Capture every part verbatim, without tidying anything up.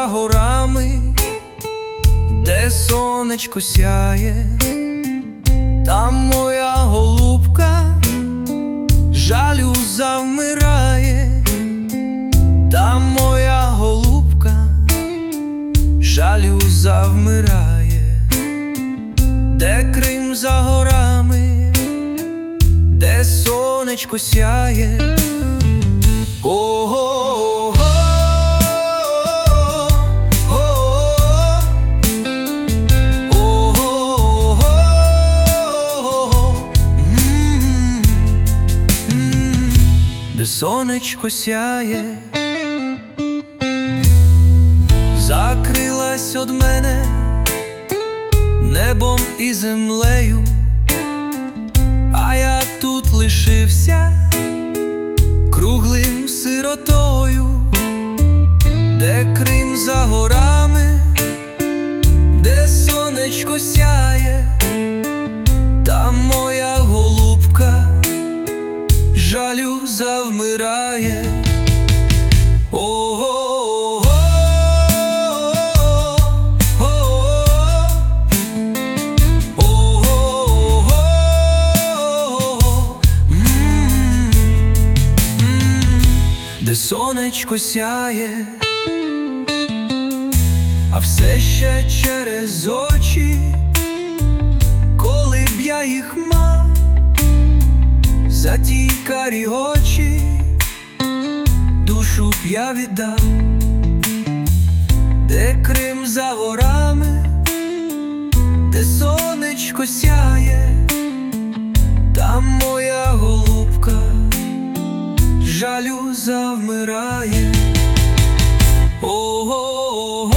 за горами, де сонечко сяє, там моя голубка жалю завмирає, там моя голубка жалю завмирає, де Крим за горами, де сонечко сяє. О-го-го, де сонечко сяє, закрилась од мене небом і землею, а я тут лишився круглим сиротою, де Крим за горами, де сонечко сяє, там моя голубка жалю завмирає. О-го-го, де сонечко сяє, а все ще через очі, коли б я їх мав, за ті карі очі душу б я віддав, де Крим за горами, де сонечко сяє, там моя голубка жалю завмирає. О-го-го,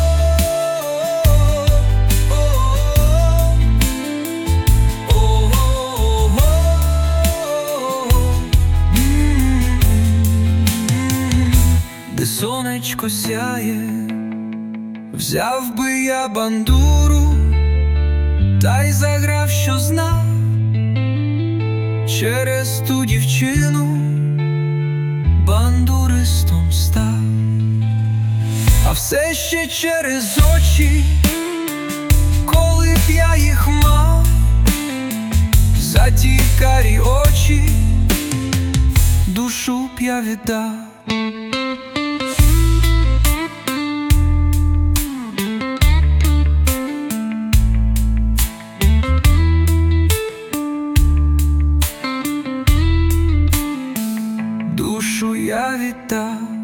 де сонечко сяє, взяв би я бандуру та й заграв, що знав, через ту дівчину бандуристом став, а все ще через очі, коли б я їх мав, за ті карі очі душу б я віддав. Душу я віддав.